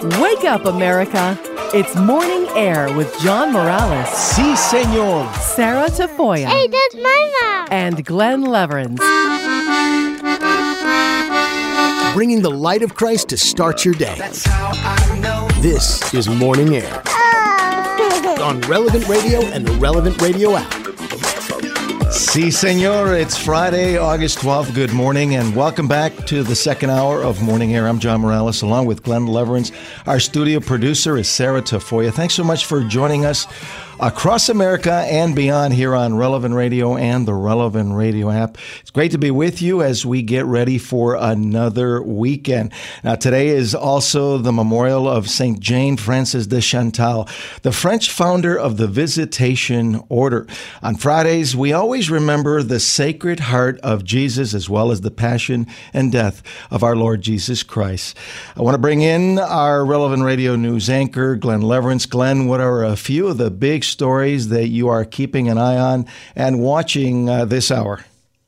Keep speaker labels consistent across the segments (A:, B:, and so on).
A: Wake up, America. It's Morning Air with John Morales.
B: Si, senor.
A: Sarah Tafoya.
C: Hey, that's my mom.
A: And Glenn Leverins.
B: Bringing the light of Christ to start your day.
D: That's how I know.
B: This is Morning Air. On Relevant Radio and the Relevant Radio app.
E: Si, senor. It's Friday, August 12th. Good morning and welcome back to the second hour of Morning Air. I'm John Morales along with Glenn Leverins. Our studio producer is Sarah Tafoya. Thanks so much for joining us across America and beyond here on Relevant Radio and the Relevant Radio app. It's great to be with you as we get ready for another weekend. Now, today is also the memorial of Saint Jane Frances de Chantal, the French founder of the Visitation Order. On Fridays, we always remember the Sacred Heart of Jesus as well as the passion and death of our Lord Jesus Christ. I want to bring in our Relevant Radio news anchor, Glenn Leverins. Glenn, what are a few of the big stories that you are keeping an eye on and watching this hour?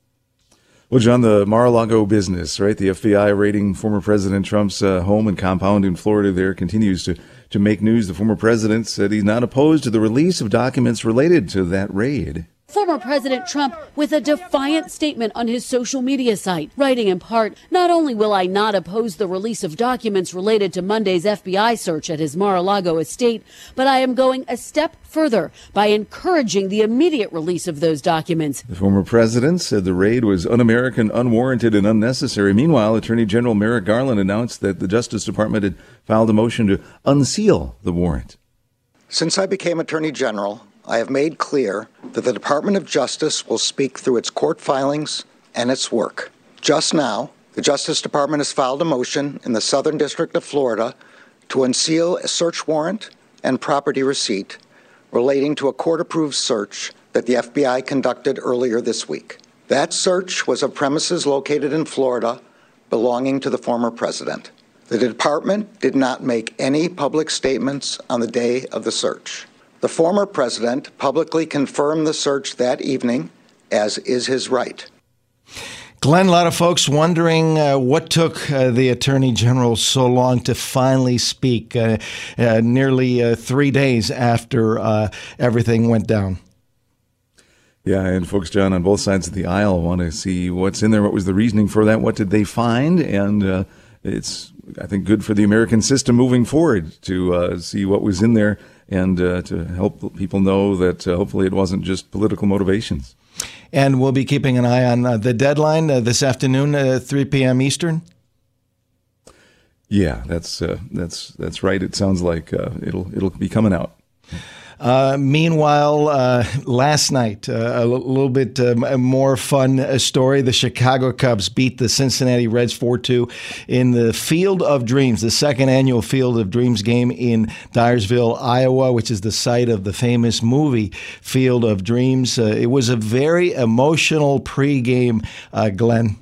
F: Well, John, the Mar-a-Lago business, right? The FBI raiding former President Trump's home and compound in Florida there continues to make news. The former president said he's not opposed to the release of documents related to that raid.
G: Former President Trump with a defiant statement on his social media site, writing in part, "Not only will I not oppose the release of documents related to Monday's FBI search at his Mar-a-Lago estate, but I am going a step further by encouraging the immediate release of those documents."
F: The former president said the raid was un-American, unwarranted, and unnecessary. Meanwhile, Attorney General Merrick Garland announced that the Justice Department had filed a motion to unseal the warrant.
H: Since I became Attorney General, I have made clear that the Department of Justice will speak through its court filings and its work. Just now, the Justice Department has filed a motion in the Southern District of Florida to unseal a search warrant and property receipt relating to a court-approved search that the FBI conducted earlier this week. That search was of premises located in Florida belonging to the former president. The department did not make any public statements on the day of the search. The former president publicly confirmed the search that evening, as is his right.
E: Glenn, a lot of folks wondering what took the Attorney General so long to finally speak, nearly 3 days after everything went down.
F: Yeah, and folks, John, on both sides of the aisle want to see what's in there. What was the reasoning for that? What did they find? And it's, I think, good for the American system moving forward to see what was in there and to help people know that hopefully it wasn't just political motivations.
E: And we'll be keeping an eye on the deadline this afternoon, 3 p.m. Eastern.
F: Yeah, that's right. It sounds like it'll be coming out.
E: Meanwhile, last night, a little bit more fun story. The Chicago Cubs beat the Cincinnati Reds 4-2 in the Field of Dreams, the second annual Field of Dreams game in Dyersville, Iowa, which is the site of the famous movie Field of Dreams. It was a very emotional pregame, Glenn.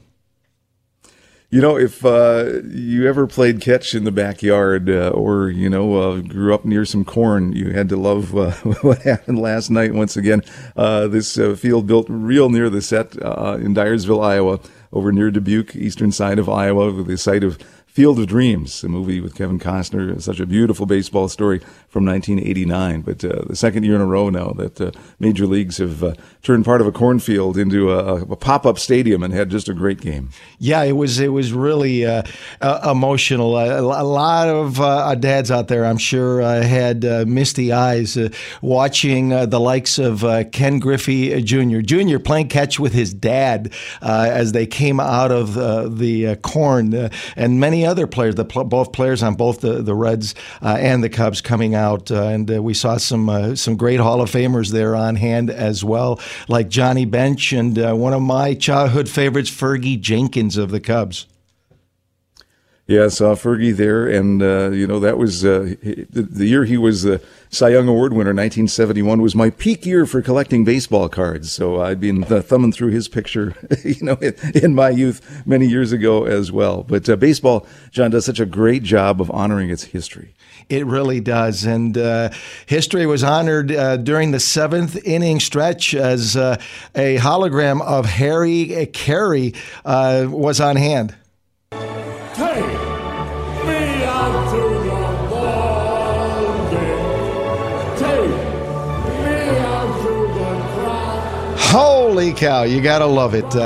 F: You know, if you ever played catch in the backyard or, grew up near some corn, you had to love what happened last night. Once again, this field built real near the set in Dyersville, Iowa, over near Dubuque, eastern side of Iowa, the site of Field of Dreams, a movie with Kevin Costner, such a beautiful baseball story from 1989. But the second year in a row now that major leagues have turned part of a cornfield into a pop-up stadium and had just a great game.
E: Yeah, it was really emotional. A lot of dads out there, I'm sure, had misty eyes watching the likes of Ken Griffey Jr. playing catch with his dad as they came out of the corn, and many other players, both players on both the Reds and the Cubs coming out, and we saw some great Hall of Famers there on hand as well, like Johnny Bench and one of my childhood favorites, Fergie Jenkins of the Cubs.
F: Yeah, I saw Fergie there, and that was the year he was the Cy Young Award winner. 1971 was my peak year for collecting baseball cards. So I'd been thumbing through his picture, in my youth many years ago as well. But baseball, John, does such a great job of honoring its history.
E: It really does, and history was honored during the seventh inning stretch as a hologram of Harry Carey was on hand.
I: Take me out to the
E: Holy cow, you gotta love it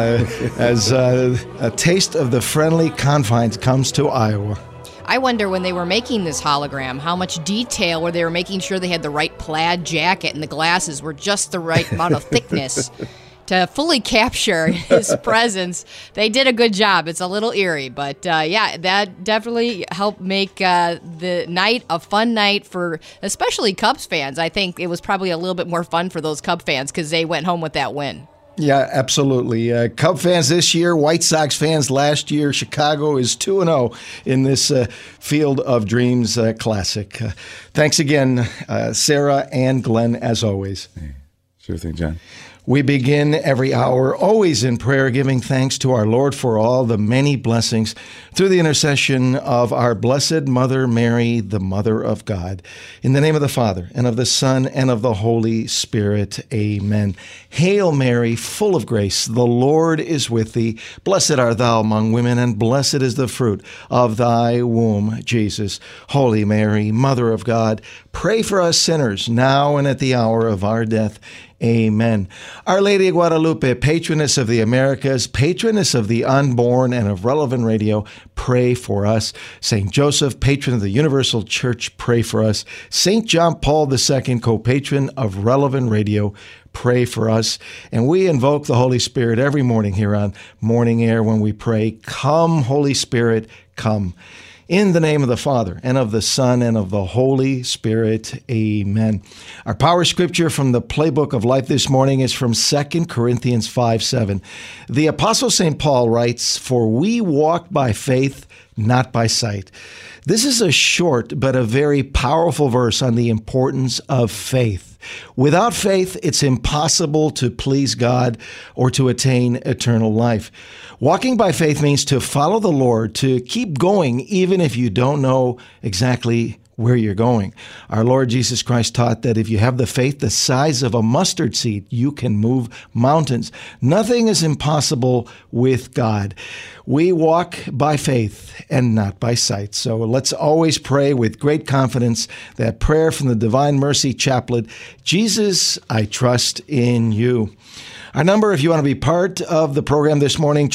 E: as a taste of the friendly confines comes to Iowa.
C: I wonder when they were making this hologram, how much detail where they were making sure they had the right plaid jacket and the glasses were just the right amount of thickness to fully capture his presence. They did a good job. It's a little eerie, but that definitely helped make the night a fun night for especially Cubs fans. I think it was probably a little bit more fun for those Cub fans because they went home with that win.
E: Yeah, absolutely. Cub fans this year, White Sox fans last year. Chicago is 2-0 in this Field of Dreams Classic. Thanks again, Sarah and Glenn, as always.
F: Sure thing, John.
E: We begin every hour always in prayer, giving thanks to our Lord for all the many blessings through the intercession of our Blessed Mother Mary, the Mother of God. In the name of the Father, and of the Son, and of the Holy Spirit. Amen. Hail Mary, full of grace, the Lord is with thee. Blessed art thou among women, and blessed is the fruit of thy womb, Jesus. Holy Mary, Mother of God, pray for us sinners, now and at the hour of our death. Amen. Our Lady of Guadalupe, patroness of the Americas, patroness of the unborn and of Relevant Radio, pray for us. St. Joseph, patron of the Universal Church, pray for us. St. John Paul II, co-patron of Relevant Radio, pray for us. And we invoke the Holy Spirit every morning here on Morning Air when we pray, "Come, Holy Spirit, come." In the name of the Father, and of the Son, and of the Holy Spirit. Amen. Our power scripture from the Playbook of Life this morning is from 2 Corinthians 5:7. The Apostle St. Paul writes, "For we walk by faith, not by sight." This is a short but a very powerful verse on the importance of faith. Without faith, it's impossible to please God or to attain eternal life. Walking by faith means to follow the Lord, to keep going even if you don't know exactly where you're going. Our Lord Jesus Christ taught that if you have the faith the size of a mustard seed, you can move mountains. Nothing is impossible with God. We walk by faith and not by sight. So let's always pray with great confidence that prayer from the Divine Mercy Chaplet, Jesus, I trust in you. Our number, if you want to be part of the program this morning,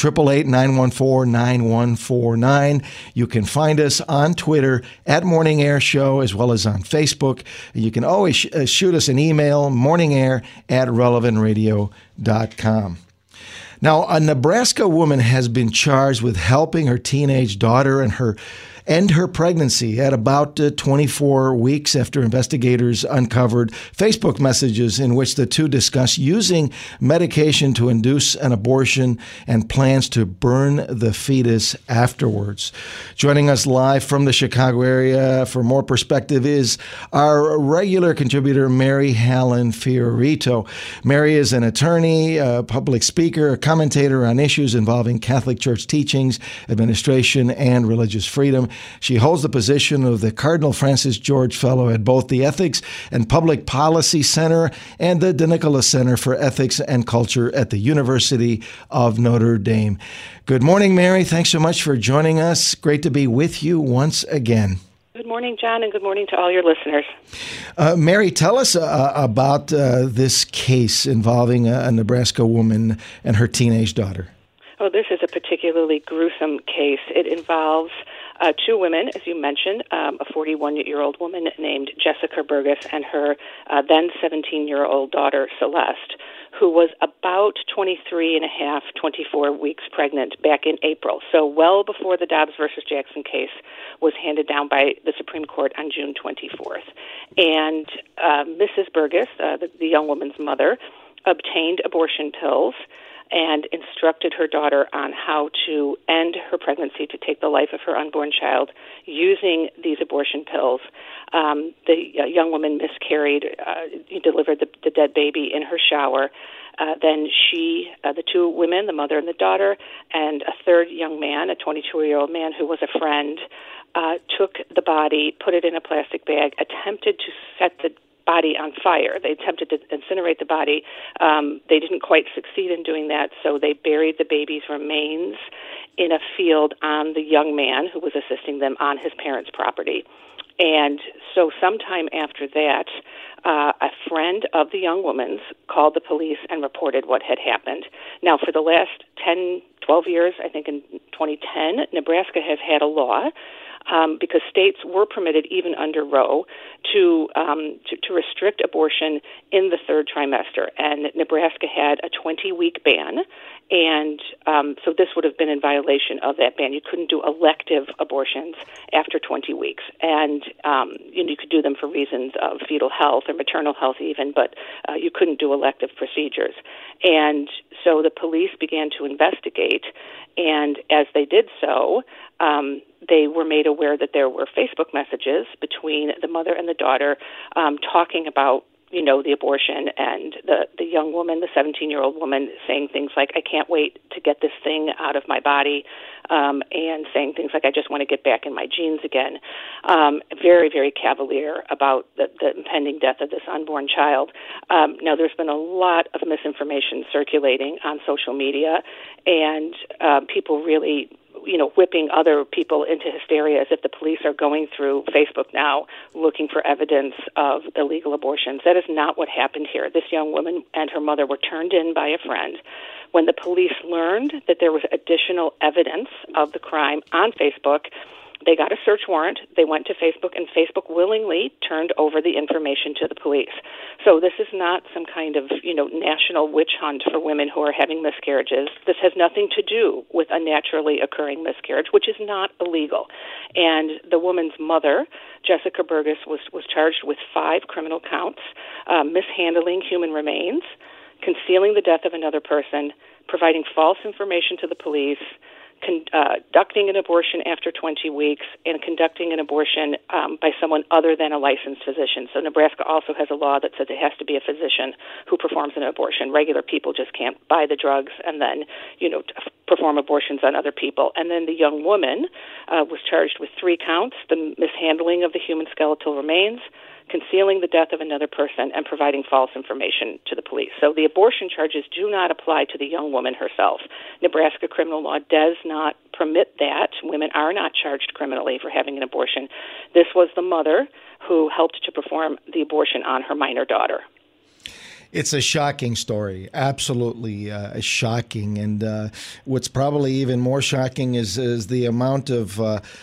E: 888-914-9149. You can find us on Twitter at Morning Air Show, as well as on Facebook. You can always shoot us an email, morningair@relevantradio.com. Now, a Nebraska woman has been charged with helping her teenage daughter end her pregnancy at about 24 weeks after investigators uncovered Facebook messages in which the two discussed using medication to induce an abortion and plans to burn the fetus afterwards. Joining us live from the Chicago area for more perspective is our regular contributor, Mary Hallen Fiorito. Mary is an attorney, a public speaker, a commentator on issues involving Catholic Church teachings, administration, and religious freedom. She holds the position of the Cardinal Francis George Fellow at both the Ethics and Public Policy Center and the De Nicola Center for Ethics and Culture at the University of Notre Dame. Good morning, Mary. Thanks so much for joining us. Great to be with you once again.
D: Good morning, John, and good morning to all your listeners.
E: Mary, tell us about this case involving a Nebraska woman and her teenage daughter.
D: Oh, this is a particularly gruesome case. It involves two women, as you mentioned, a 41-year-old woman named Jessica Burgess and her then 17-year-old daughter, Celeste, who was about 24 weeks pregnant back in April, so well before the Dobbs versus Jackson case was handed down by the Supreme Court on June 24th. And Mrs. Burgess, the young woman's mother, obtained abortion pills and instructed her daughter on how to end her pregnancy to take the life of her unborn child using these abortion pills. The young woman miscarried, delivered the dead baby in her shower. Then the two women, the mother and the daughter, and a third young man, a 22-year-old man who was a friend, took the body, put it in a plastic bag, attempted to set the body on fire. They attempted to incinerate the body. They didn't quite succeed in doing that, so they buried the baby's remains in a field on the young man who was assisting them on his parents' property. And so sometime after that, a friend of the young woman's called the police and reported what had happened. Now, for the last 10, 12 years, I think in 2010, Nebraska has had a law because states were permitted, even under Roe, to restrict abortion in the third trimester. And Nebraska had a 20-week ban, and so this would have been in violation of that ban. You couldn't do elective abortions after 20 weeks, and you could do them for reasons of fetal health or maternal health even, but you couldn't do elective procedures. And so the police began to investigate, and as they did so, they were made aware that there were Facebook messages between the mother and the daughter talking about, the abortion, and the young woman, the 17-year-old woman, saying things like, "I can't wait to get this thing out of my body," and saying things like, "I just want to get back in my jeans again." Very, very cavalier about the impending death of this unborn child. Now, there's been a lot of misinformation circulating on social media, and people really whipping other people into hysteria as if the police are going through Facebook now looking for evidence of illegal abortions. That is not what happened here. This young woman and her mother were turned in by a friend. When the police learned that there was additional evidence of the crime on Facebook, they got a search warrant. They went to Facebook, and Facebook willingly turned over the information to the police. So this is not some kind of, national witch hunt for women who are having miscarriages. This has nothing to do with a naturally occurring miscarriage, which is not illegal. And the woman's mother, Jessica Burgess, was charged with 5 criminal counts: mishandling human remains, concealing the death of another person, providing false information to the police, conducting an abortion after 20 weeks, and conducting an abortion by someone other than a licensed physician. So Nebraska also has a law that says it has to be a physician who performs an abortion. Regular people just can't buy the drugs and then, perform abortions on other people. And then the young woman was charged with 3 counts: the mishandling of the human skeletal remains, concealing the death of another person, and providing false information to the police. So the abortion charges do not apply to the young woman herself. Nebraska criminal law does not permit that. Women are not charged criminally for having an abortion. This was the mother who helped to perform the abortion on her minor daughter.
E: It's a shocking story, absolutely shocking. And what's probably even more shocking is the amount of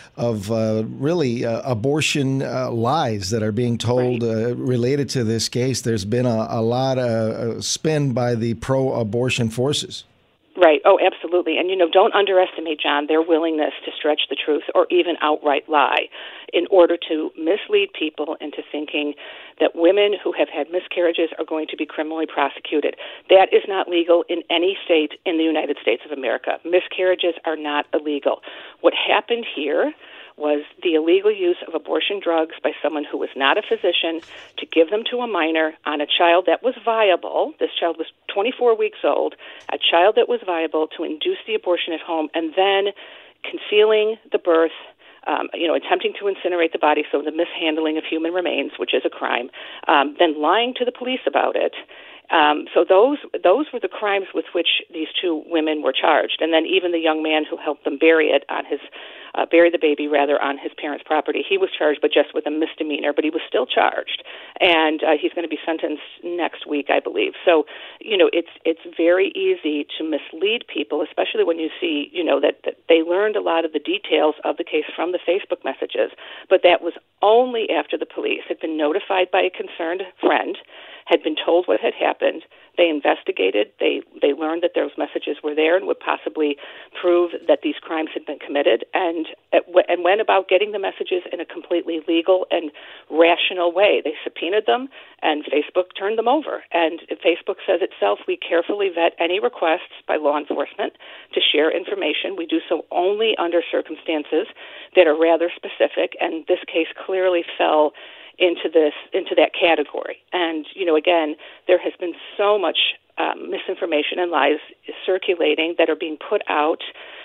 E: really abortion lies that are being told related to this case. There's been a lot of spin by the pro-abortion forces.
D: Right. Oh, absolutely. And, don't underestimate, John, their willingness to stretch the truth or even outright lie in order to mislead people into thinking that women who have had miscarriages are going to be criminally prosecuted. That is not legal in any state in the United States of America. Miscarriages are not illegal. What happened here was the illegal use of abortion drugs by someone who was not a physician to give them to a minor on a child that was viable. This child was 24 weeks old, a child that was viable, to induce the abortion at home, and then concealing the birth, attempting to incinerate the body, so the mishandling of human remains, which is a crime, then lying to the police about it. So those were the crimes with which these 2 women were charged. And then even the young man who helped them bury the baby on his parents' property, he was charged, but just with a misdemeanor, but he was still charged. And he's going to be sentenced next week, I believe. So, it's very easy to mislead people, especially when you see, that they learned a lot of the details of the case from the Facebook messages. But that was only after the police had been notified by a concerned friend, had been told what had happened. They investigated. They learned that those messages were there and would possibly prove that these crimes had been committed, and went about getting the messages in a completely legal and rational way. They subpoenaed them, and Facebook turned them over. And Facebook says itself, we carefully vet any requests by law enforcement to share information. We do so only under circumstances that are rather specific, and this case clearly fell into that category. And, again, there has been so much misinformation and lies circulating that are being put out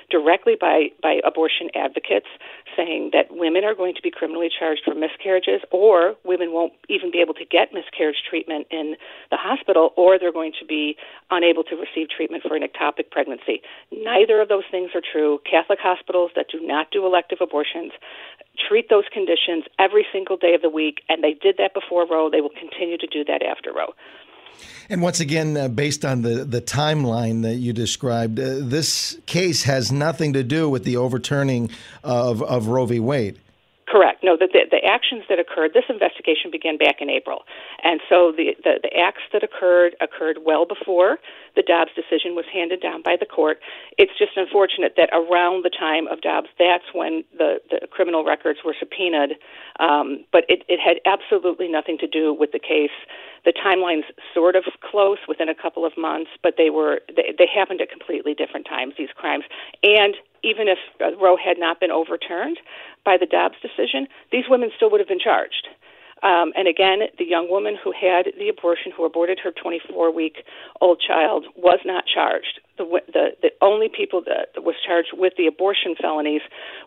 D: directly by abortion advocates, saying that women are going to be criminally charged for miscarriages, or women won't even be able to get miscarriage treatment in the hospital, or they're going to be unable to receive treatment for an ectopic pregnancy. Neither of those things are true. Catholic hospitals that do not do elective abortions treat those conditions every single day of the week, and they did that before Roe. They will continue to do that after Roe.
E: And once again, based on the timeline that you described, this case has nothing to do with the overturning of Roe v. Wade.
D: Correct. No, the actions that occurred, this investigation began back in April. And so the acts that occurred well before the Dobbs decision was handed down by the court. It's just unfortunate that around the time of Dobbs, that's when the criminal records were subpoenaed. But it had absolutely nothing to do with the case. The timeline's sort of close, within a couple of months, but they happened at completely different times, these crimes. And even if Roe had not been overturned by the Dobbs decision, these women still would have been charged. And again, the young woman who had the abortion, who aborted her 24-week-old child, was not charged. The only people that was charged with the abortion felonies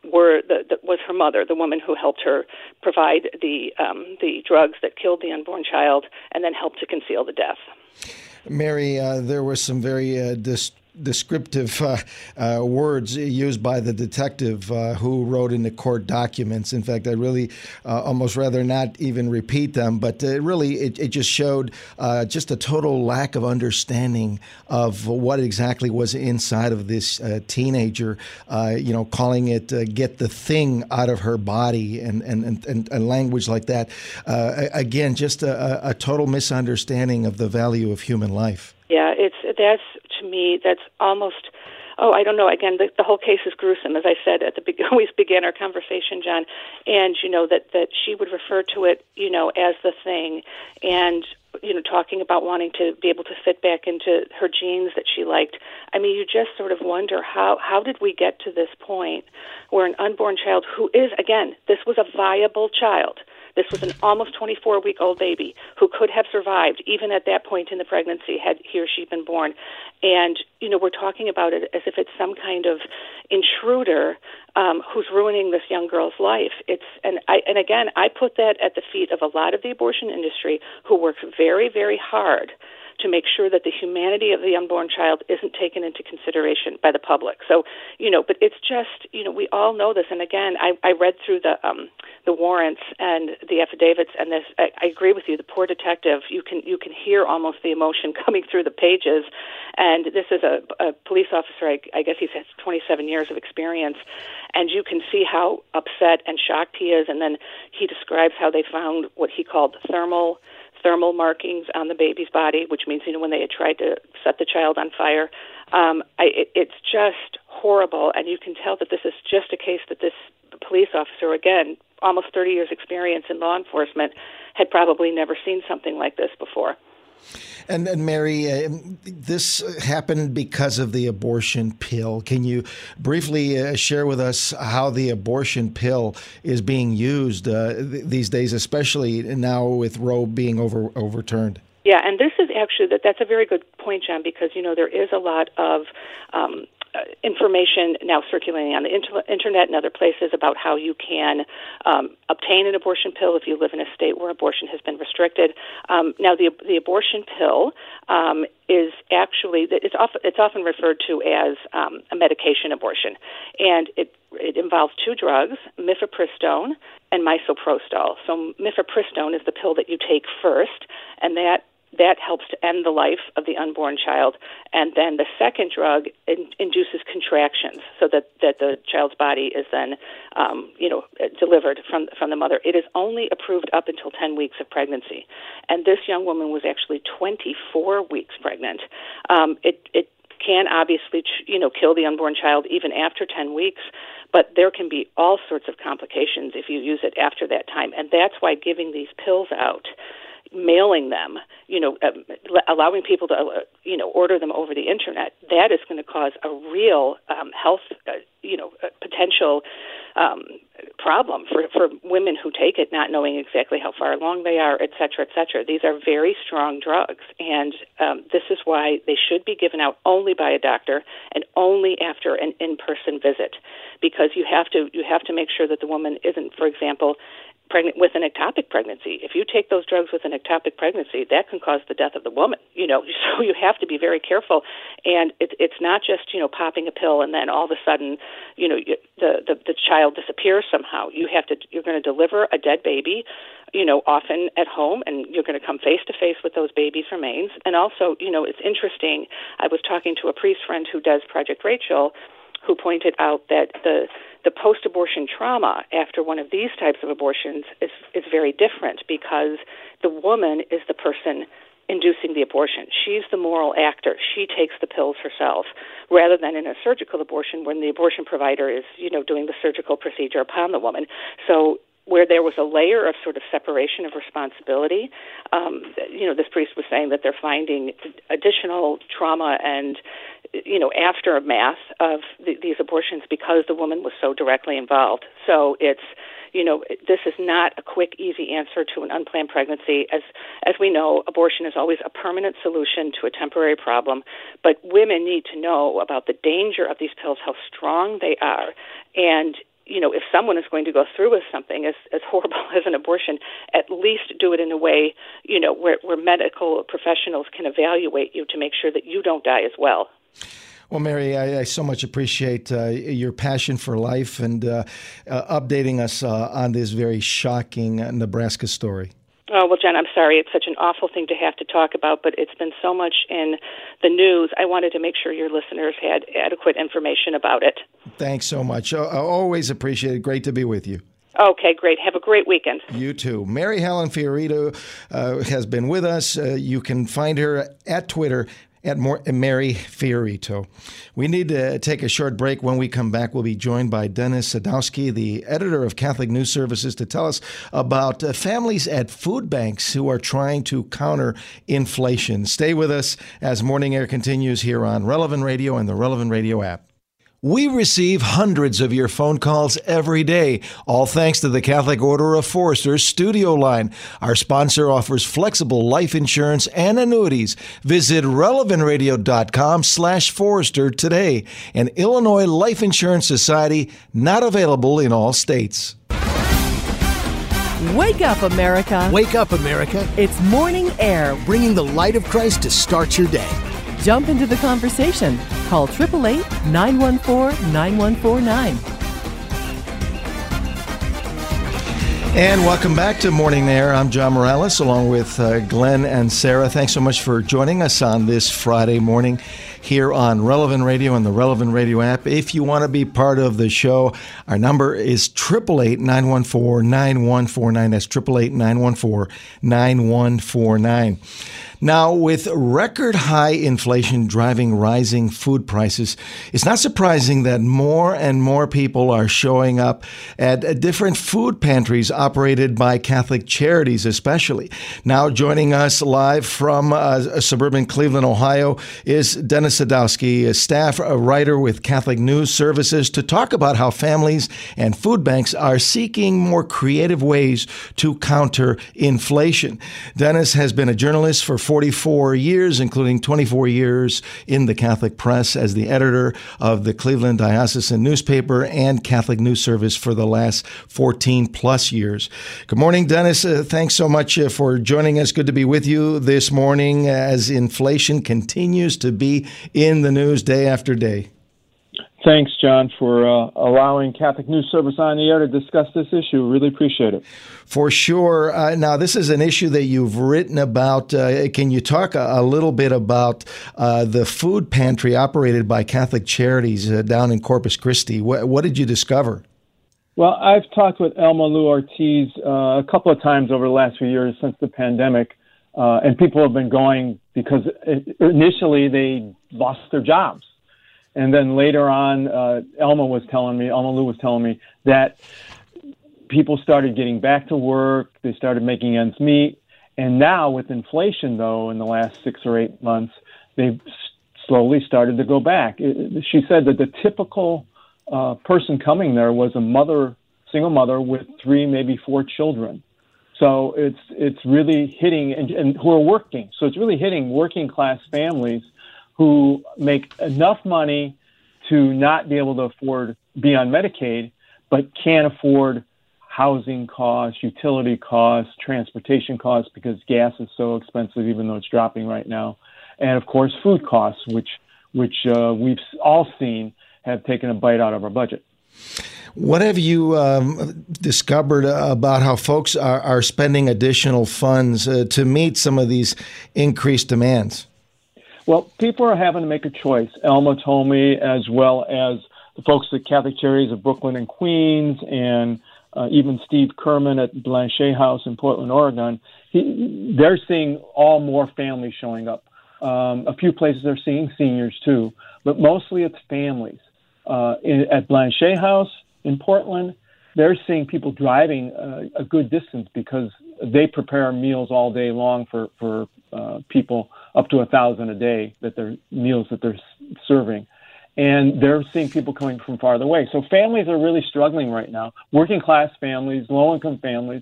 D: was her mother, the woman who helped her provide the drugs that killed the unborn child and then helped to conceal the death.
E: Mary, there were some very descriptive words used by the detective who wrote in the court documents. In fact, I really almost rather not even repeat them, but it just showed just a total lack of understanding of what exactly was inside of this teenager, calling it get the thing out of her body and language like that. Again, just a total misunderstanding of the value of human life.
D: Yeah, to me, that's almost, I don't know. Again, the whole case is gruesome, as I said at the always began our conversation, John. And, that she would refer to it, as the thing. And, talking about wanting to be able to fit back into her jeans that she liked. I mean, you just sort of wonder how did we get to this point where an unborn child who is, again, this was a viable child. This was an almost 24-week-old baby who could have survived even at that point in the pregnancy had he or she been born. And, we're talking about it as if it's some kind of intruder who's ruining this young girl's life. And again, I put that at the feet of a lot of the abortion industry who works very, very hard to make sure that the humanity of the unborn child isn't taken into consideration by the public. So, but it's just, we all know this. And again, I read through the warrants and the affidavits, and this, I agree with you, the poor detective, you can hear almost the emotion coming through the pages. And this is a police officer, I guess he's had 27 years of experience, and you can see how upset and shocked he is. And then he describes how they found what he called thermal markings on the baby's body, which means, when they had tried to set the child on fire. It's just horrible, and you can tell that this is just a case that this police officer, again, almost 30 years experience in law enforcement, had probably never seen something like this before.
E: And Mary, this happened because of the abortion pill. Can you briefly share with us how the abortion pill is being used these days, especially now with Roe being overturned?
D: Yeah, and this is actually, that's a very good point, John, because, there is a lot of information now circulating on the internet and other places about how you can obtain an abortion pill if you live in a state where abortion has been restricted. Now, the abortion pill is actually, it's often referred to as a medication abortion, and it involves two drugs, mifepristone and misoprostol. So mifepristone is the pill that you take first, and that helps to end the life of the unborn child. And then the second drug induces contractions so that the child's body is then, delivered from the mother. It is only approved up until 10 weeks of pregnancy. And this young woman was actually 24 weeks pregnant. It can obviously, kill the unborn child even after 10 weeks, but there can be all sorts of complications if you use it after that time. And that's why giving these pills out, mailing them, allowing people to, order them over the internet, that is going to cause a real health, potential problem for women who take it, not knowing exactly how far along they are, et cetera, et cetera. These are very strong drugs, and this is why they should be given out only by a doctor and only after an in-person visit, because you have to make sure that the woman isn't, for example, pregnant with an ectopic pregnancy. If you take those drugs with an ectopic pregnancy, that can cause the death of the woman. So you have to be very careful. And it's not just popping a pill and then all of a sudden the child disappears somehow. You're going to deliver a dead baby, often at home, and you're going to come face to face with those babies' remains. And also, it's interesting. I was talking to a priest friend who does Project Rachel, who pointed out that the post-abortion trauma after one of these types of abortions is very different, because the woman is the person inducing the abortion. She's the moral actor. She takes the pills herself, rather than in a surgical abortion when the abortion provider is, doing the surgical procedure upon the woman. So where there was a layer of sort of separation of responsibility, this priest was saying that they're finding additional trauma and, aftermath of these abortions because the woman was so directly involved. So it's, this is not a quick, easy answer to an unplanned pregnancy. As we know, abortion is always a permanent solution to a temporary problem, but women need to know about the danger of these pills, how strong they are, and if someone is going to go through with something as horrible as an abortion, at least do it in a way, where medical professionals can evaluate you to make sure that you don't die as well.
E: Well, Mary, I so much appreciate your passion for life and updating us on this very shocking Nebraska story.
D: Oh, well, Jen, I'm sorry. It's such an awful thing to have to talk about, but it's been so much in the news. I wanted to make sure your listeners had adequate information about it. Thanks
E: so much. I always appreciate it. Great to be with you.
D: Okay, great. Have a great weekend.
E: You too. Mary Helen Fiorito has been with us. You can find her at Twitter at Mary Fiorito. We need to take a short break. When we come back, we'll be joined by Dennis Sadowski, the editor of Catholic News Services, to tell us about families at food banks who are trying to counter inflation. Stay with us as Morning Air continues here on Relevant Radio and the Relevant Radio app. We receive hundreds of your phone calls every day, all thanks to the Catholic Order of Foresters Studio Line. Our sponsor offers flexible life insurance and annuities. Visit relevantradio.com/Forester today. An Illinois Life Insurance Society, not available in all states.
A: Wake up, America.
B: Wake up, America.
A: It's Morning Air.
B: Bringing the light of Christ to start your day.
A: Jump into the conversation. Call 888-914-9149.
E: And welcome back to Morning Air. I'm John Morales, along with Glenn and Sarah. Thanks so much for joining us on this Friday morning here on Relevant Radio and the Relevant Radio app. If you want to be part of the show, our number is 888-914-9149. That's 888-914-9149. Now, with record high inflation driving rising food prices, it's not surprising that more and more people are showing up at different food pantries operated by Catholic Charities, especially. Now, joining us live from suburban Cleveland, Ohio, is Dennis Sadowski, a staff writer with Catholic News Services, to talk about how families and food banks are seeking more creative ways to counter inflation. Dennis has been a journalist for 44 years, including 24 years in the Catholic press as the editor of the Cleveland Diocesan newspaper and Catholic News Service for the last 14 plus years. Good morning, Dennis. Thanks so much for joining us. Good to be with you this morning as inflation continues to be in the news day after day.
I: Thanks, John, for allowing Catholic News Service on the air to discuss this issue. Really appreciate it.
E: For sure. Now, this is an issue that you've written about. Can you talk a little bit about the food pantry operated by Catholic Charities down in Corpus Christi? What did you discover?
I: Well, I've talked with Elma Lou Ortiz a couple of times over the last few years since the pandemic, and people have been going because initially they lost their jobs. And then later on, Elma Lou was telling me that people started getting back to work, they started making ends meet, And now with inflation, though, in the last 6 or 8 months, they've slowly started to go back. She said that the typical person coming there was a single mother with 3, maybe 4 children. So it's really hitting, and who are working. So it's really hitting working class families who make enough money to not be able to be on Medicaid, but can't afford housing costs, utility costs, transportation costs, because gas is so expensive, even though it's dropping right now. And of course, food costs, which we've all seen have taken a bite out of our budget.
E: What have you discovered about how folks are spending additional funds to meet some of these increased demands?
I: Well, people are having to make a choice. Elma told me, as well as the folks at Catholic Charities of Brooklyn and Queens, and even Steve Kerman at Blanchet House in Portland, Oregon, they're seeing all more families showing up. A few places are seeing seniors too, but mostly it's families. At Blanchet House in Portland, they're seeing people driving a good distance because they prepare meals all day long for people up to 1,000 a day, meals that they're serving. And they're seeing people coming from farther away. So families are really struggling right now. Working class families, low income families.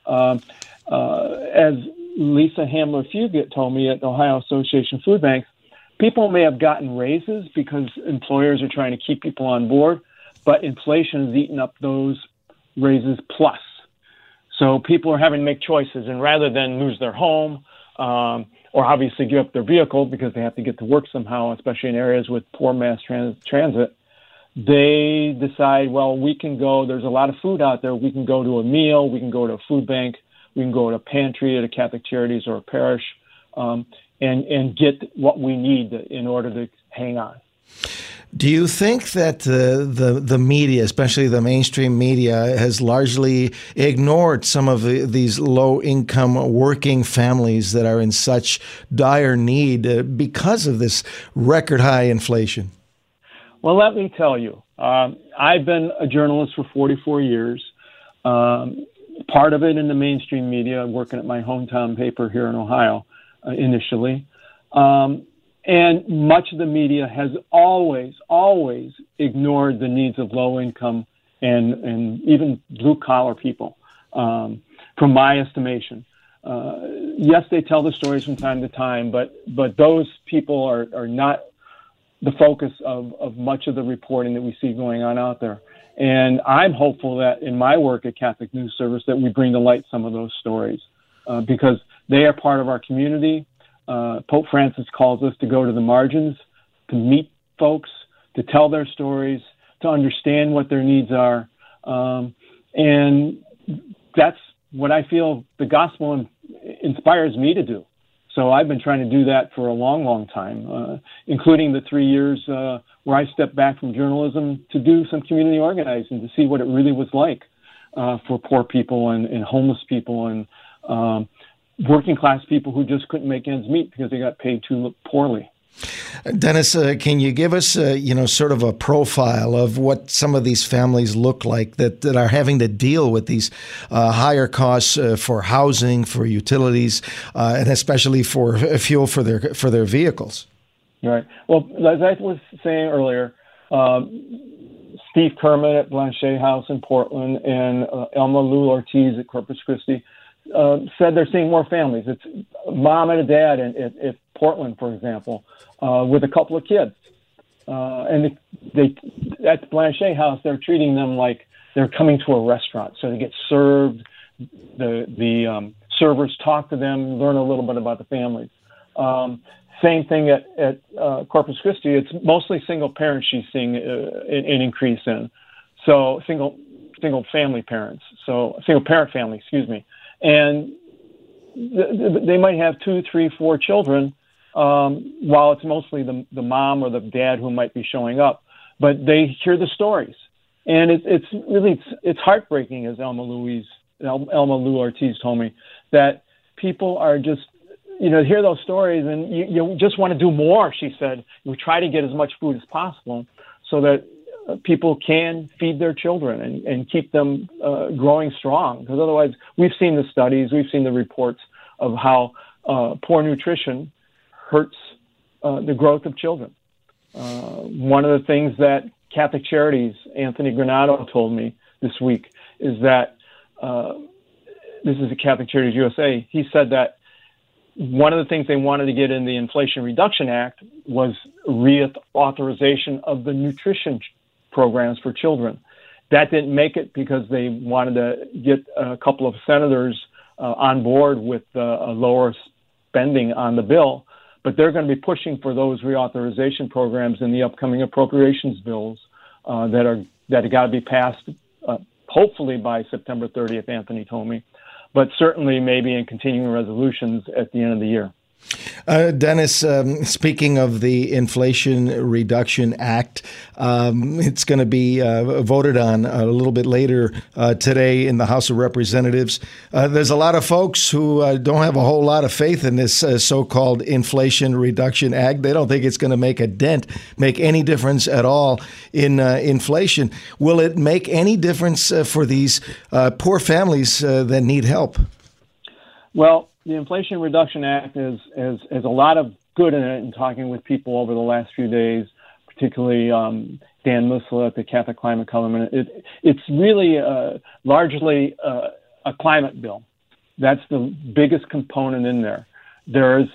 I: As Lisa Hamler-Fugit told me at the Ohio Association of Food Banks, people may have gotten raises because employers are trying to keep people on board, but inflation has eaten up those raises plus. So people are having to make choices, and rather than lose their home or obviously give up their vehicle because they have to get to work somehow, especially in areas with poor mass transit, they decide, well, we can go, there's a lot of food out there, we can go to a meal, we can go to a food bank, we can go to a pantry at a Catholic Charities or a parish, and get what we need in order to hang on.
E: Do you think that the media, especially the mainstream media, has largely ignored some of these low-income working families that are in such dire need because of this record-high inflation?
I: Well, let me tell you, I've been a journalist for 44 years, part of it in the mainstream media, working at my hometown paper here in Ohio initially. And much of the media has always ignored the needs of low-income and even blue-collar people, from my estimation. Yes, they tell the stories from time to time, but those people are not the focus of much of the reporting that we see going on out there. And I'm hopeful that in my work at Catholic News Service that we bring to light some of those stories because they are part of our community. Pope Francis calls us to go to the margins, to meet folks, to tell their stories, to understand what their needs are. And that's what I feel the gospel inspires me to do. So I've been trying to do that for a long, long time, including the 3 years where I stepped back from journalism to do some community organizing, to see what it really was like for poor people and homeless people and working class people who just couldn't make ends meet because they got paid too poorly.
E: Dennis, can you give us, sort of a profile of what some of these families look like that are having to deal with these higher costs for housing, for utilities, and especially for fuel for their vehicles? Right.
I: Well, as I was saying earlier, Steve Kerman at Blanchet House in Portland and Elma Lou Ortiz at Corpus Christi said they're seeing more families. It's mom and a dad at Portland, for example, with a couple of kids. And they at Blanchet House, they're treating them like they're coming to a restaurant. So they get served. The servers talk to them, learn a little bit about the families. Same thing at Corpus Christi. It's mostly single parents she's seeing an increase in. So single family parents. So single parent family, excuse me. And they might have 2, 3, 4 children, while it's mostly the mom or the dad who might be showing up. But they hear the stories, and it's really heartbreaking, as Elma Lou Ortiz told me, that people are just hear those stories and you just want to do more. She said we try to get as much food as possible so that people can feed their children and keep them growing strong. Because otherwise, we've seen the studies, we've seen the reports. of how poor nutrition hurts the growth of children. One of the things that Catholic Charities, Anthony Granado, told me this week is that, this is the Catholic Charities USA, he said that one of the things they wanted to get in the Inflation Reduction Act was reauthorization of the nutrition programs for children. That didn't make it because they wanted to get a couple of senators on board with a lower spending on the bill, but they're going to be pushing for those reauthorization programs in the upcoming appropriations bills that have got to be passed, hopefully by September 30th, Anthony told me, but certainly maybe in continuing resolutions at the end of the year.
E: Dennis, speaking of the Inflation Reduction Act, it's going to be voted on a little bit later today in the House of Representatives. There's a lot of folks who don't have a whole lot of faith in this so-called Inflation Reduction Act. They don't think it's going to make any difference at all in inflation. Will it make any difference for these poor families that need help?
I: Well, the Inflation Reduction Act has a lot of good in it. In talking with people over the last few days, particularly Dan Mussler at the Catholic Climate Covenant, it's really largely a climate bill. That's the biggest component in there. There's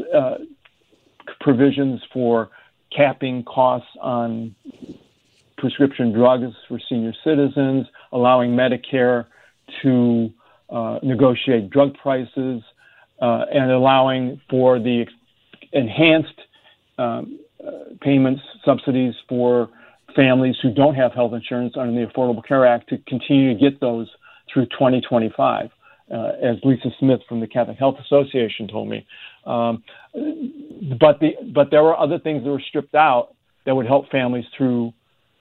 I: provisions for capping costs on prescription drugs for senior citizens, allowing Medicare to negotiate drug prices, and allowing for the enhanced payments, subsidies for families who don't have health insurance under the Affordable Care Act to continue to get those through 2025, as Lisa Smith from the Catholic Health Association told me. But there were other things that were stripped out that would help families through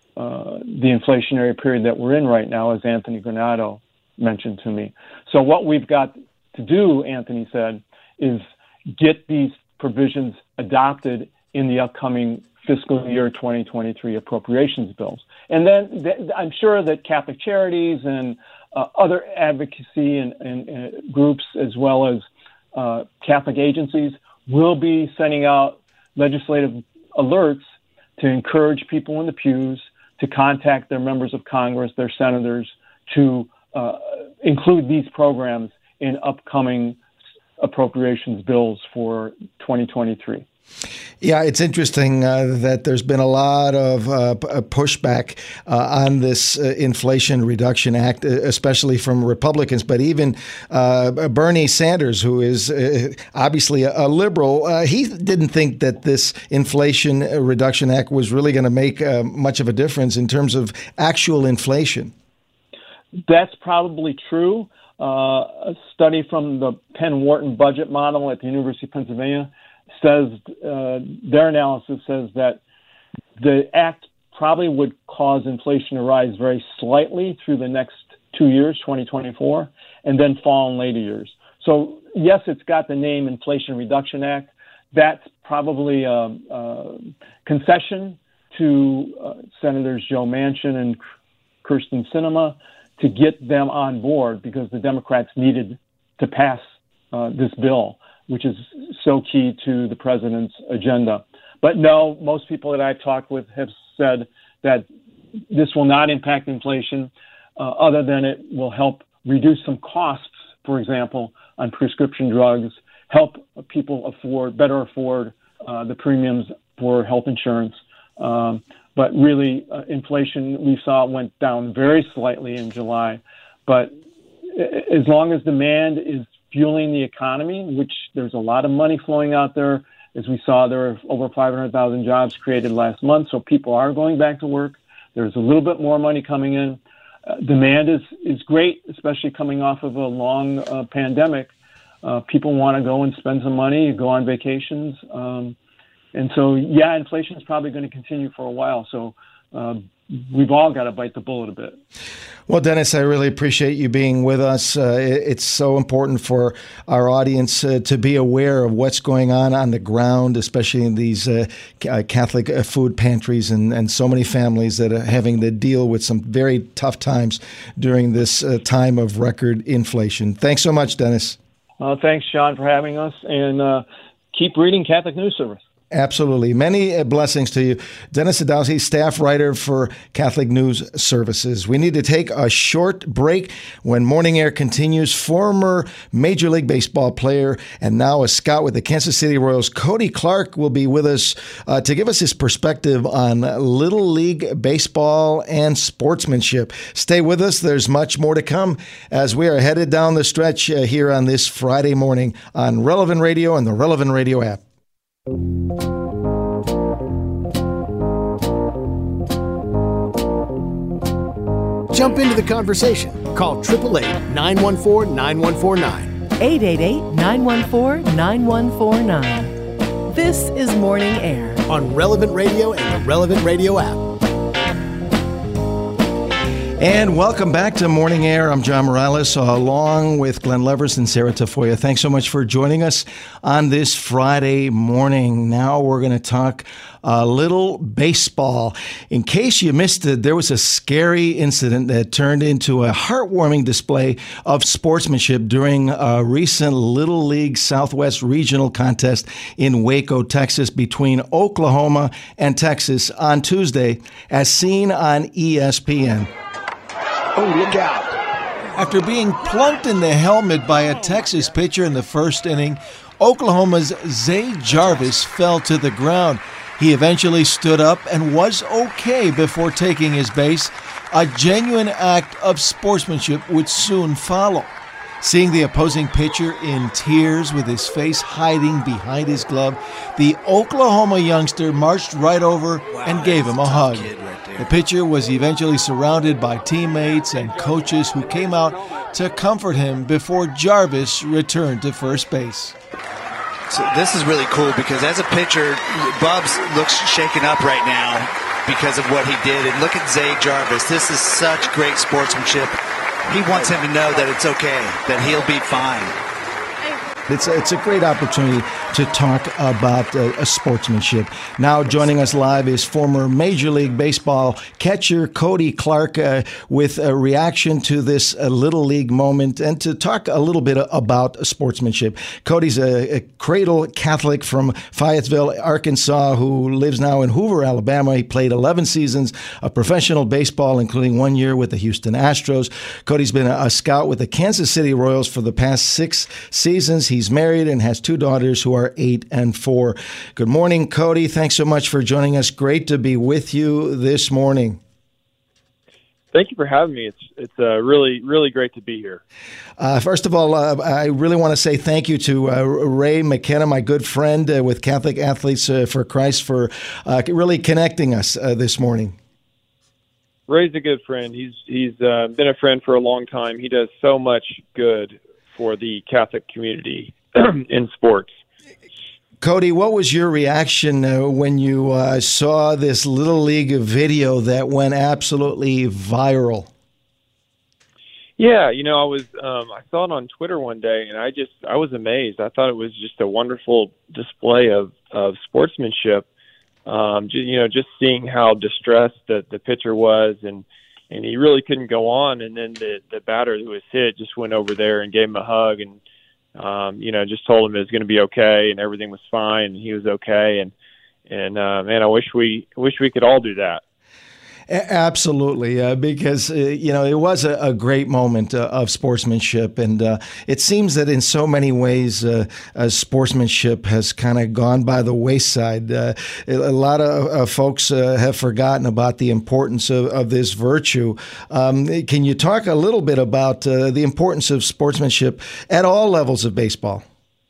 I: the inflationary period that we're in right now, as Anthony Granado mentioned to me. So what we've got to do, Anthony said, is get these provisions adopted in the upcoming fiscal year 2023 appropriations bills. And then I'm sure that Catholic Charities and other advocacy and groups, as well as Catholic agencies, will be sending out legislative alerts to encourage people in the pews to contact their members of Congress, their senators, to include these programs in upcoming appropriations bills for 2023.
E: Yeah, it's interesting that there's been a lot of pushback on this Inflation Reduction Act, especially from Republicans, but even Bernie Sanders, who is obviously a liberal, he didn't think that this Inflation Reduction Act was really going to make much of a difference in terms of actual inflation.
I: That's probably true. A study from the Penn Wharton budget model at the University of Pennsylvania says, their analysis says that the act probably would cause inflation to rise very slightly through the next 2 years, 2024, and then fall in later years. So yes, it's got the name Inflation Reduction Act. That's probably a concession to Senators Joe Manchin and Kyrsten Sinema to get them on board, because the Democrats needed to pass this bill, which is so key to the president's agenda. But no, most people that I've talked with have said that this will not impact inflation, other than it will help reduce some costs, for example, on prescription drugs, help people better afford the premiums for health insurance. But really, inflation, we saw, went down very slightly in July. But as long as demand is fueling the economy, which there's a lot of money flowing out there, as we saw, there are over 500,000 jobs created last month, so people are going back to work. There's a little bit more money coming in. Demand is great, especially coming off of a long pandemic. People want to go and spend some money, go on vacations. And so, yeah, inflation is probably going to continue for a while. So we've all got to bite the bullet a bit.
E: Well, Dennis, I really appreciate you being with us. It's so important for our audience to be aware of what's going on the ground, especially in these Catholic food pantries and so many families that are having to deal with some very tough times during this time of record inflation. Thanks so much, Dennis.
I: Thanks, Sean, for having us, and keep reading Catholic News Service.
E: Absolutely. Many blessings to you. Dennis Sadowski, staff writer for Catholic News Services. We need to take a short break. When Morning Air continues, former Major League Baseball player and now a scout with the Kansas City Royals, Cody Clark, will be with us to give us his perspective on Little League Baseball and sportsmanship. Stay with us. There's much more to come as we are headed down the stretch here on this Friday morning on Relevant Radio and the Relevant Radio app.
B: Jump into the conversation. Call 888-914-9149.
A: 888-914-9149. This is Morning Air
B: On Relevant Radio and the Relevant Radio app.
E: And welcome back to Morning Air. I'm John Morales, along with Glenn Leverett and Sarah Tafoya. Thanks so much for joining us on this Friday morning. Now we're going to talk a little baseball. In case you missed it, there was a scary incident that turned into a heartwarming display of sportsmanship during a recent Little League Southwest Regional contest in Waco, Texas, between Oklahoma and Texas on Tuesday, as seen on ESPN.
B: Oh, look out.
J: After being plunked in the helmet by a Texas pitcher in the first inning, Oklahoma's Zay Jarvis fell to the ground. He eventually stood up and was okay before taking his base. A genuine act of sportsmanship would soon follow. Seeing the opposing pitcher in tears with his face hiding behind his glove, the Oklahoma youngster marched right over and gave him a hug. The pitcher was eventually surrounded by teammates and coaches who came out to comfort him before Jarvis returned to first base.
K: So this is really cool because as a pitcher, Bubs looks shaken up right now because of what he did. And look at Zay Jarvis. This is such great sportsmanship. He wants him to know that it's okay, that he'll be fine.
E: It's a great opportunity to talk about sportsmanship. Now joining us live is former Major League Baseball catcher Cody Clark with a reaction to this Little League moment and to talk a little bit about sportsmanship. Cody's a cradle Catholic from Fayetteville, Arkansas, who lives now in Hoover, Alabama. He played 11 seasons of professional baseball, including 1 year with the Houston Astros. Cody's been a scout with the Kansas City Royals for the past 6 seasons. He's married and has 2 daughters who are 8 and 4. Good morning, Cody. Thanks so much for joining us. Great to be with you this morning.
L: Thank you for having me. It's really, really great to be here.
E: First of all, I really want to say thank you to Ray McKenna, my good friend with Catholic Athletes for Christ, for really connecting us this morning.
L: Ray's a good friend. He's been a friend for a long time. He does so much good for the Catholic community in sports.
E: Cody, what was your reaction when you saw this Little League video that went absolutely viral?
L: Yeah, I saw it on Twitter one day, and I was amazed. I thought it was just a wonderful display of sportsmanship. Just seeing how distressed the pitcher was, and he really couldn't go on. And then the batter who was hit just went over there and gave him a hug, and just told him it was going to be okay, and everything was fine, and he was okay. And man, I wish we could all do that.
E: Absolutely, because it was a great moment of sportsmanship, and it seems that in so many ways, sportsmanship has kind of gone by the wayside. A lot of folks have forgotten about the importance of this virtue. Can you talk a little bit about the importance of sportsmanship at all levels of baseball?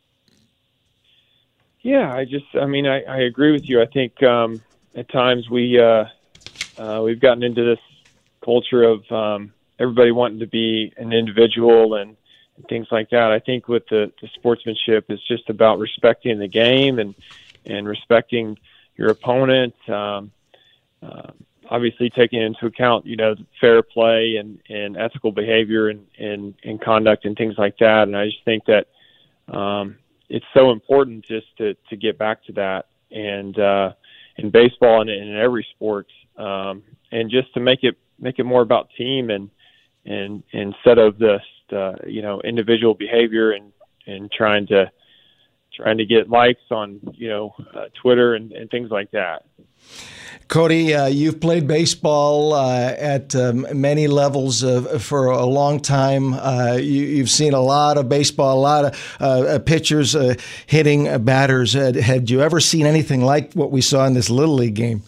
L: Yeah, I agree with you. I think at times we've gotten into this culture of everybody wanting to be an individual and things like that. I think with the sportsmanship, it's just about respecting the game and respecting your opponent. Obviously taking into account, fair play and ethical behavior and conduct and things like that. And I just think that it's so important just to get back to that. And in baseball and in every sport, and just to make it more about team and instead of this individual behavior and and trying to get likes on Twitter and things like that.
E: Cody, you've played baseball at many levels for a long time. You've seen a lot of baseball, a lot of pitchers hitting batters. Had you ever seen anything like what we saw in this Little League game?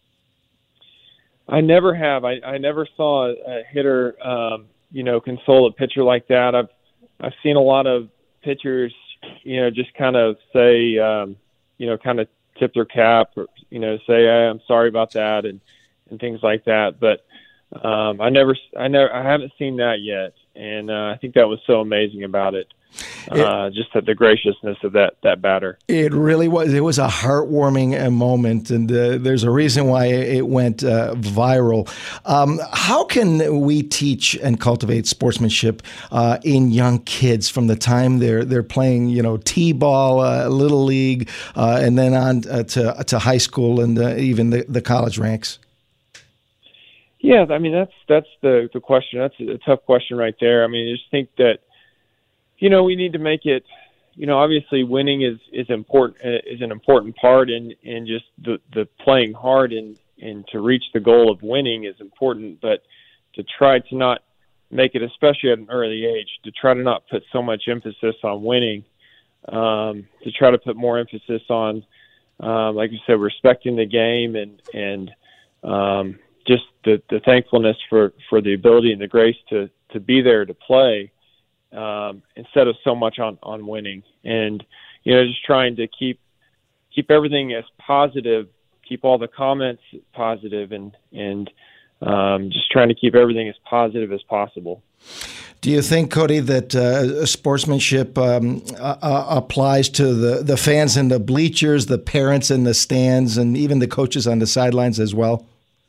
L: I never have. I never saw a hitter, console a pitcher like that. I've seen a lot of pitchers, just kind of say, kind of tip their cap or, say, hey, I'm sorry about that and things like that. But I haven't seen that yet. And I think that was so amazing about it. Just the graciousness of that batter.
E: It really was. It was a heartwarming moment, and there's a reason why it went viral. How can we teach and cultivate sportsmanship in young kids from the time they're playing, t-ball, little league, and then on to high school and even the college ranks?
L: Yeah, I mean that's the question. That's a tough question right there. I mean, I just think that we need to make it. Obviously, winning is important. Is an important part, in just the playing hard and to reach the goal of winning is important. But to try to not make it, especially at an early age, to try to not put so much emphasis on winning, to try to put more emphasis on, like you said, respecting the game and just the thankfulness for the ability and the grace to be there to play, instead of so much on winning. And, just trying to keep everything as positive, keep all the comments positive and just trying to keep everything as positive as possible.
E: Do you think, Cody, that sportsmanship applies to the fans in the bleachers, the parents in the stands, and even the coaches on the sidelines as well?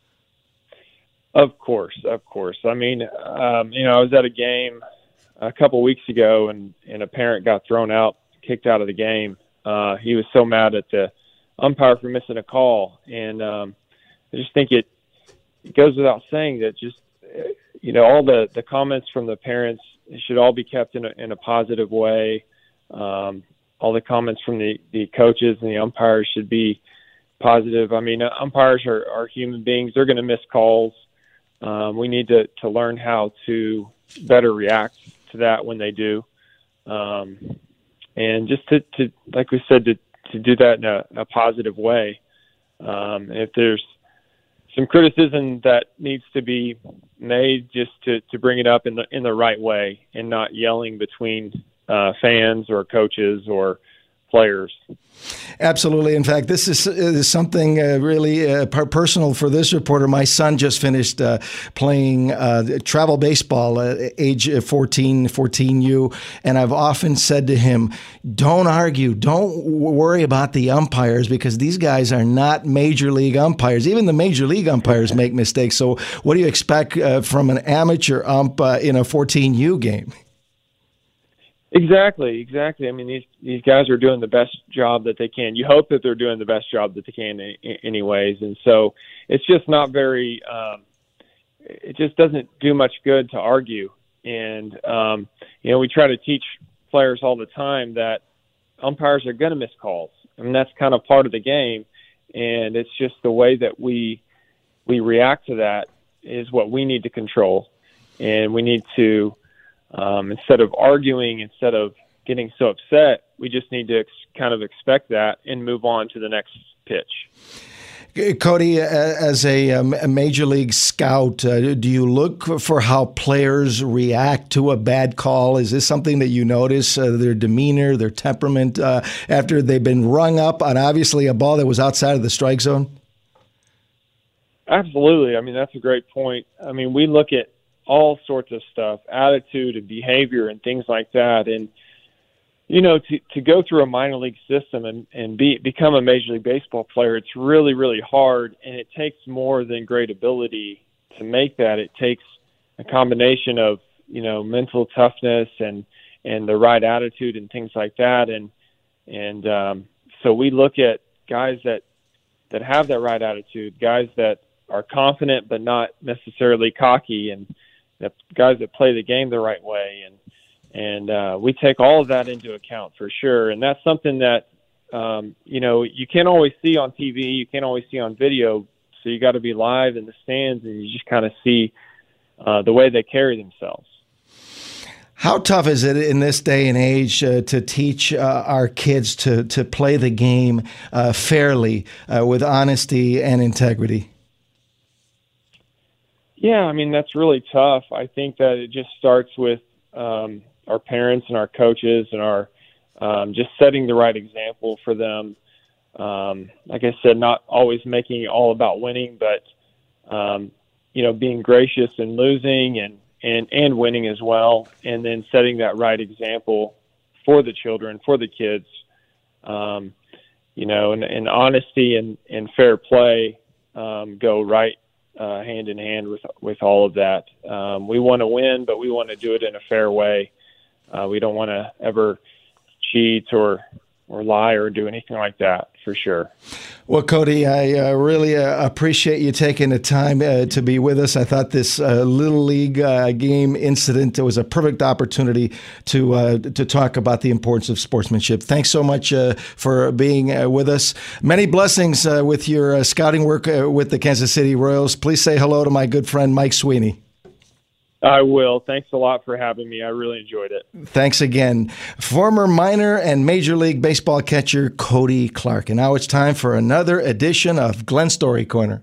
L: Of course. I mean, I was at a game a couple weeks ago, and a parent got kicked out of the game. He was so mad at the umpire for missing a call, and I just think it goes without saying that just all the comments from the parents should all be kept in a positive way. All the comments from the coaches and the umpires should be positive. I mean, umpires are human beings; they're going to miss calls. We need to learn how to better react to that when they do. And just to like we said, to do that in a positive way. If there's some criticism that needs to be made, just to bring it up in the right way and not yelling between fans or coaches or players.
E: Absolutely. In fact, this is something really personal for this reporter. My son just finished playing travel baseball at age 14U, and I've often said to him, don't argue, don't worry about the umpires, because these guys are not major league umpires. Even the major league umpires make mistakes. So what do you expect from an amateur ump in a 14U game?
L: Exactly. I mean, these guys are doing the best job that they can. You hope that they're doing the best job that they can anyways. And so it's just not very, it just doesn't do much good to argue. And, we try to teach players all the time that umpires are going to miss calls. I mean, that's kind of part of the game. And it's just the way that we react to that is what we need to control. And we need to, instead of arguing, instead of getting so upset, we just need to kind of expect that and move on to the next pitch.
E: Cody, as a major league scout, do you look for how players react to a bad call? Is this something that you notice, their demeanor, their temperament, after they've been rung up on obviously a ball that was outside of the strike zone?
L: Absolutely. I mean, that's a great point. I mean, we look at all sorts of stuff, attitude and behavior and things like that. And, to go through a minor league system and become a Major League Baseball player, it's really, really hard. And it takes more than great ability to make that. It takes a combination of, mental toughness and the right attitude and things like that. And so we look at guys that have that right attitude, guys that are confident but not necessarily cocky, and the guys that play the game the right way, And we take all of that into account for sure. And that's something that, you can't always see on TV. You can't always see on video. So you got to be live in the stands, and you just kind of see the way they carry themselves.
E: How tough is it in this day and age to teach our kids to play the game fairly with honesty and integrity?
L: Yeah, I mean, that's really tough. I think that it just starts with our parents and our coaches and our just setting the right example for them. Like I said, not always making it all about winning, but, being gracious in losing and winning as well, and then setting that right example for the children, for the kids, and honesty and fair play go right hand in hand with all of that. We want to win, but we want to do it in a fair way. We don't want to ever cheat or lie or do anything like that, for sure.
E: Well, Cody, I really appreciate you taking the time to be with us. I thought this Little League game incident was a perfect opportunity to talk about the importance of sportsmanship. Thanks so much for being with us. Many blessings with your scouting work with the Kansas City Royals. Please say hello to my good friend Mike Sweeney.
L: I will. Thanks a lot for having me. I really enjoyed it.
E: Thanks again. Former minor and Major League Baseball catcher Cody Clark. And now it's time for another edition of Glenn Story Corner.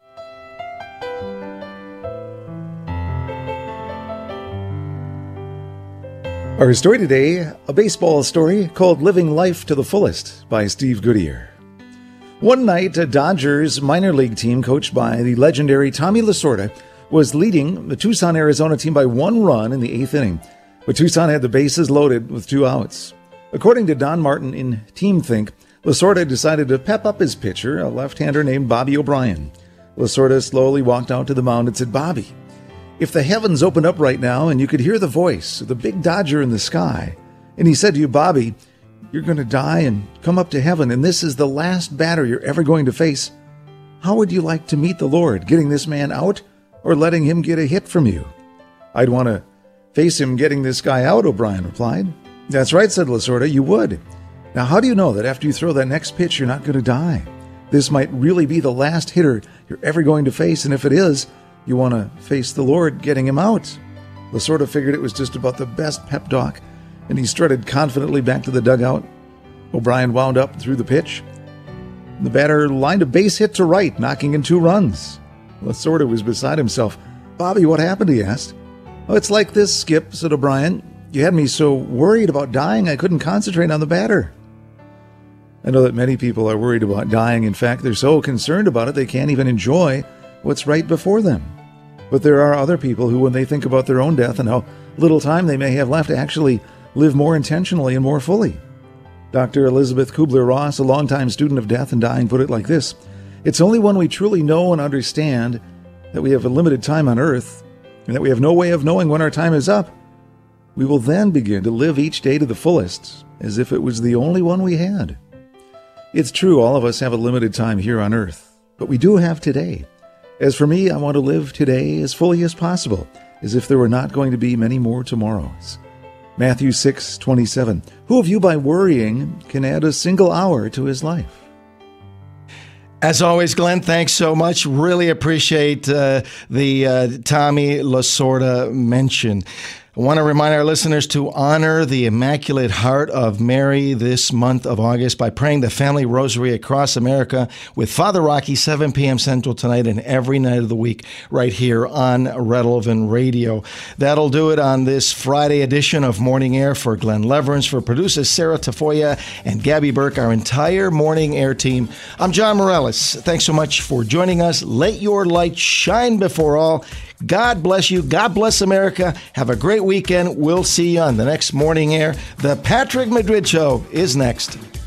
F: Our story today, a baseball story called Living Life to the Fullest by Steve Goodyear. One night, a Dodgers minor league team coached by the legendary Tommy Lasorda was leading the Tucson, Arizona team by 1 run in the 8th inning, but Tucson had the bases loaded with 2 outs. According to Don Martin in Team Think, Lasorda decided to pep up his pitcher, a left-hander named Bobby O'Brien. Lasorda slowly walked out to the mound and said, "Bobby, if the heavens opened up right now and you could hear the voice of the big Dodger in the sky, and he said to you, 'Bobby, you're going to die and come up to heaven, and this is the last batter you're ever going to face, how would you like to meet the Lord, getting this man out or letting him get a hit from you?' I'd want to face him getting this guy out," O'Brien replied. "That's right," said Lasorda, "you would. Now, how do you know that after you throw that next pitch, you're not going to die? This might really be the last hitter you're ever going to face, and if it is, you want to face the Lord getting him out." Lasorda figured it was just about the best pep talk, and he strutted confidently back to the dugout. O'Brien wound up and threw the pitch. The batter lined a base hit to right, knocking in 2 runs. Lasorda was beside himself. "Bobby, what happened?" he asked. "Oh, it's like this, Skip," said O'Brien. "You had me so worried about dying I couldn't concentrate on the batter." I know that many people are worried about dying. In fact, they're so concerned about it they can't even enjoy what's right before them. But there are other people who, when they think about their own death and how little time they may have left, actually live more intentionally and more fully. Dr. Elizabeth Kubler-Ross, a longtime student of death and dying, put it like this: "It's only when we truly know and understand that we have a limited time on earth and that we have no way of knowing when our time is up, we will then begin to live each day to the fullest, as if it was the only one we had." It's true, all of us have a limited time here on earth, but we do have today. As for me, I want to live today as fully as possible, as if there were not going to be many more tomorrows. Matthew 6:27. Who of you by worrying can add a single hour to his life?
E: As always, Glenn, thanks so much. Really appreciate the Tommy Lasorda mention. I want to remind our listeners to honor the Immaculate Heart of Mary this month of August by praying the Family Rosary across America with Father Rocky, 7 p.m. Central tonight and every night of the week right here on Relevant Radio. That'll do it on this Friday edition of Morning Air. For Glenn Leverance, for producers Sarah Tafoya and Gabby Burke, our entire Morning Air team, I'm John Morales. Thanks so much for joining us. Let your light shine before all. God bless you. God bless America. Have a great weekend. We'll see you on the next Morning Air. The Patrick Madrid Show is next.